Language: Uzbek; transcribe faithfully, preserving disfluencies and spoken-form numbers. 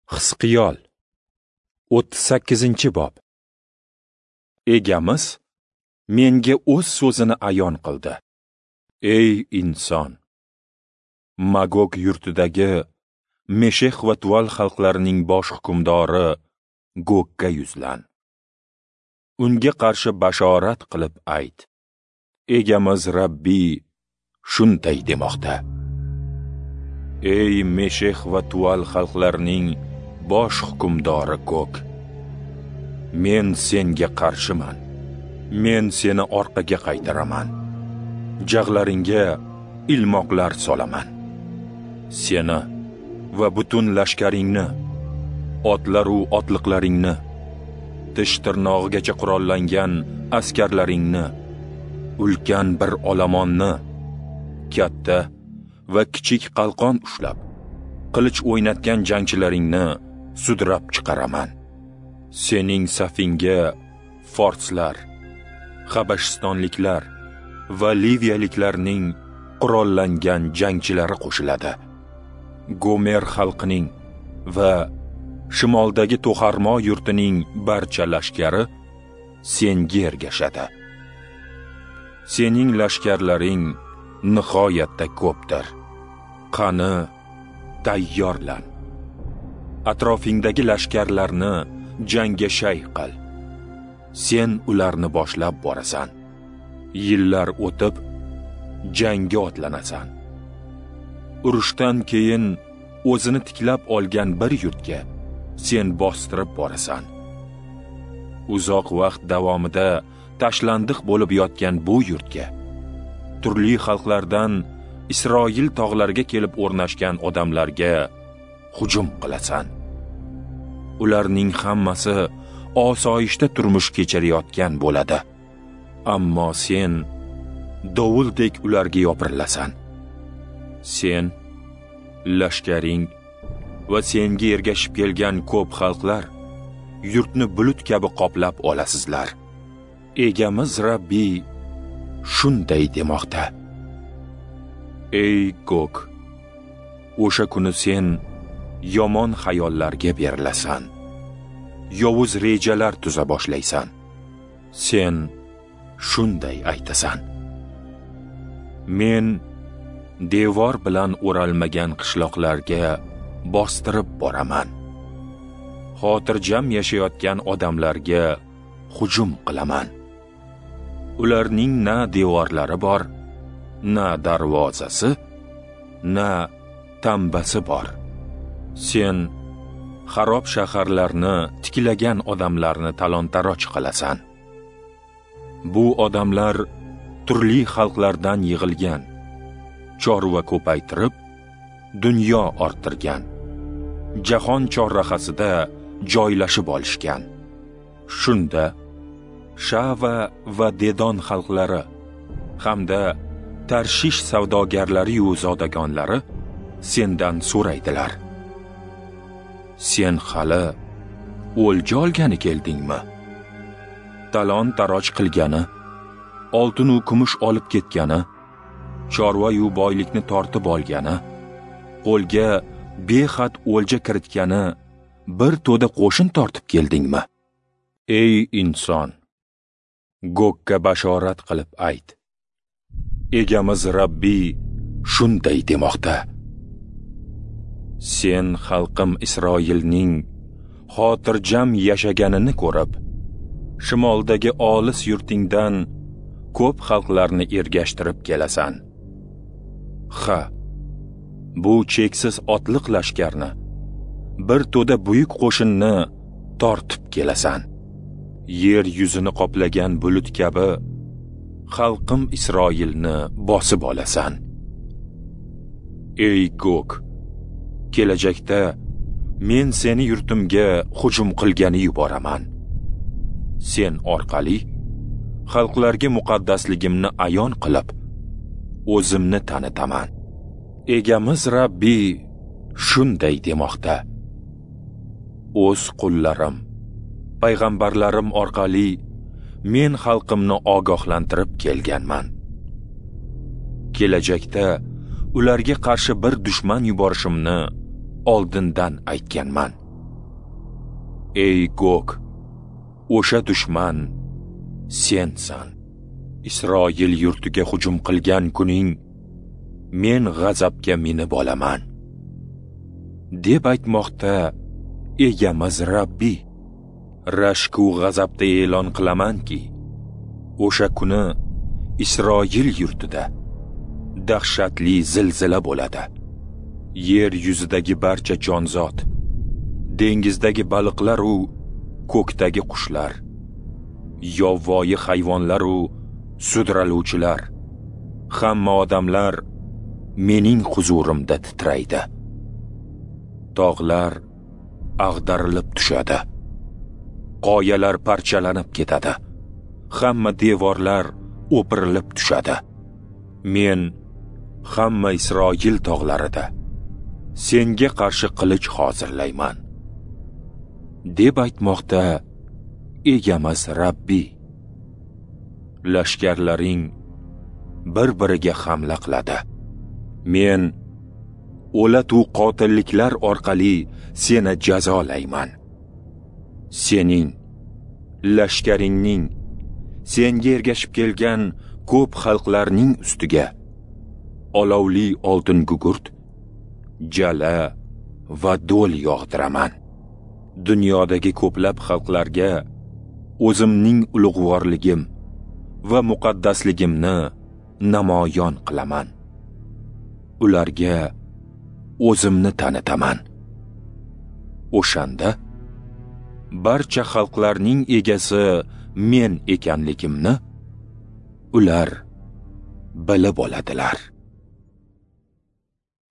Hisqiyol o'ttiz sakkizinchi bob. Egamiz menga o'z so'zini ayon qildi. Ey inson! Magog yurtidagi Meshech va Tuval xalqlarining bosh hukmdori Gogga yuzlan. Unga qarshi bashorat qilib ayt. Egamiz Rabbiy shunday demoqda. Ey Meshech va Tuval xalqlarining bosh hukmdori Gog, men senga qarshiman. Men seni orqaga qaytaraman. Jag'laringga ilmoqlar solaman. Seni va butun lashkaringni, otlar u otliqlaringni, tish tirnog'igacha qurollangan askarlaringni, ulkan bir olamonni, katta va kichik qalqon ushlab, qilich o'ynatgan jangchilaringni sudrab chiqaraman. Sening safinga forslar, Habashistonliklar va Liviyaliklarning qurollangan jangchilari qo'shiladi. Gomer xalqining va shimoldagi To'xarmo yurtining barcha lashkari senga ergashadi. Sening lashkarlaring nihoyatda ko'pdir. Qani, tayyorlan. Atrofingdagi lashkarlarni jangga shay qil. Sen ularni boshlab borasan. Yillar o'tib, jangga otlanasan. Urushdan keyin o'zini tiklab olgan bir yurtga sen bostirib borasan. Uzoq vaqt davomida tashlandiq bo'lib yotgan bu yurtga, turli xalqlardan Isroil tog'lariga kelib o'rnashgan odamlarga hujum qilasan. Ularning hammasi osoyishta turmush kechirayotgan bo'ladi. Ammo sen dovuldek ularga yopirilasan. Sen, lashkaring va senga ergashib kelgan ko'p xalqlar yurtni bulut kabi qoplab olasizlar. Egamiz Rabbiy shunday demoqda. Ey Gog, o'sha kuni sen yomon xayollarga berilasan. Yovuz rejalar tuza boshlaysan. Sen shunday aytasan. Men devor bilan o'ralmagan qishloqlarga bostirib boraman. Xotirjam yashayotgan odamlarga hujum qilaman. Ularning na devorlari bor, na darvozasi, na tambasi bor. Sen xarob shaharlarni tiklagan odamlarni talon-taroj qilasan. Bu odamlar turli xalqlardan yig'ilgan, chorva ko'paytirib, dunyo orttirgan, jahon chorrahasida joylashib olishgan. Shunda Shava va Dedon xalqlari hamda Tarshish savdogarlari yu zodagonlari sendan so'raydilar. Sen hali o'lja olgani keldingmi? Talon taroj qilgani, oltin u kumush olib ketgani, chorva yu boylikni tortib olgani, qo'lga behad o'lja kiritgani, bir to'da qo'shin tortib keldingmi? Ey inson! Gogga bashorat qilib ayt. Egamiz Rabbiy shunday demoqda. Sen xalqim Isroilning xotirjam yashaganini ko'rib, shimoldagi olis yurtingdan ko'p xalqlarni ergashtirib kelasan. Ha, bu cheksiz otliq lashkarni, bir to'da buyuk qo'shinni tortib kelasan. Yer yuzini qoplagan bulut kabi xalqim Isroilni bosib olasan. Ey Gog, kelajakda men seni yurtimga hujum qilgani yuboraman. Sen orqali xalqlarga muqaddasligimni ayon qilib, o'zimni tanitaman. Egamiz Rabbiy shunday demoqda. O'z qullarim, payg'ambarlarim orqali men xalqimni ogohlantirib kelganman. Kelajakda ularga qarshi bir dushman yuborishimni oldindan aytganman. ey Gog, o'sha dushman sensan. Isroil yurtiga hujum qilgan kuning men g'azabga minib olaman deb aytmoqda egamiz Rabbiy. Rashku g'azabda e'lon qilamanki, o'sha kuni Isroil yurtida dahshatli zilzila bo'ladi. Yer yuzidagi barcha jonzot, dengizdagi baliqlar u ko'kdagi qushlar, yovvoyi hayvonlar u sudraluvchilar, hamma odamlar mening huzurimda titraydi. Tog'lar ag'darilib tushadi, qoyalar parchalanib ketadi, hamma devorlar o'pirilib tushadi. Men hamma Isroil tog'larida senga qarshi qilich hozirlayman deb aytmoqda egamiz Rabbiy. Lashkarlaring bir-biriga hamla qiladi. Men o'latu qotilliklar orqali seni jazolayman. Sening, lashkaringning, senga ergashib kelgan ko'p xalqlarning ustiga olovli oltin gugurt, jala va do'l yog'diraman. Dunyodagi ko'plab xalqlarga o'zimning ulug'vorligim va muqaddasligimni namoyon qilaman. Ularga o'zimni tanitaman. O'shanda barcha xalqlarning egasi men ekanligimni ular bilib oladilar.